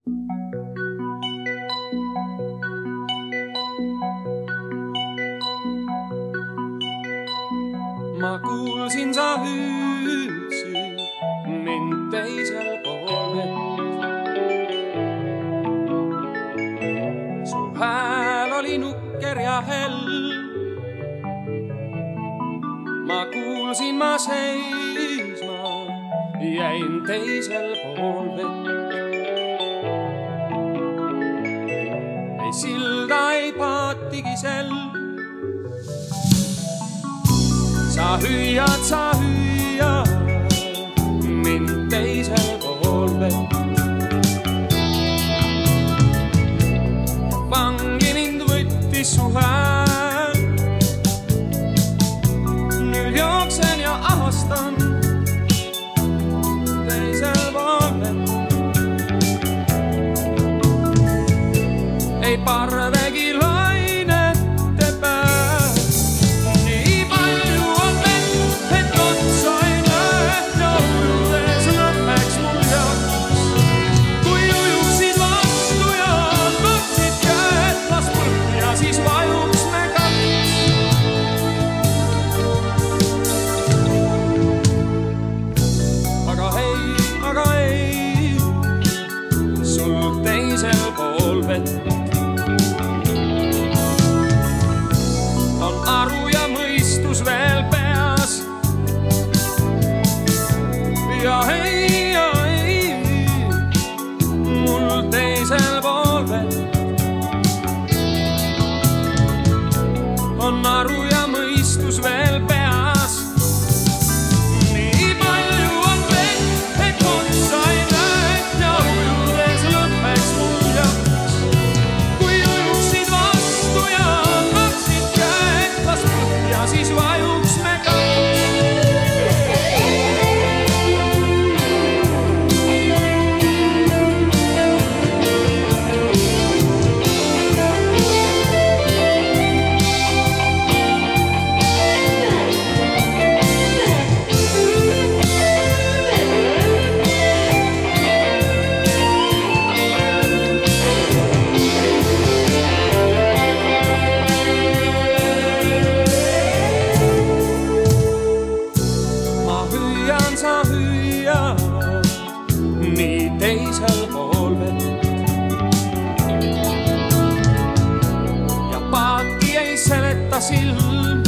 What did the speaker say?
Ma kuulsin, sa hüüdsid mind teisel pool vett. Su hääl oli nukker ja hell. Ma kuulsin, ma seisma jäin teisel pool vett. Ei silda, ei paatigi sell. Sa hüüad mind teisel pool vett. Vangi mind võttis su hääl. Nüüd jooksen ja ahastan teisel pool vett. Ei parvegi lainete pääl. On aru ja mõistus veel peas. Ja ei, mul teisel pool vett. On aru ja mõistus veel peas. Nii palju on vett, et otsa ei näe ja ujudes lõppeks mul jaks. Kui ujuksid vastu ja maksid käed, las põhja siis vajuks me kaks. Sa hüüad nii teisel pool vett. Ja paati ei seleta silm.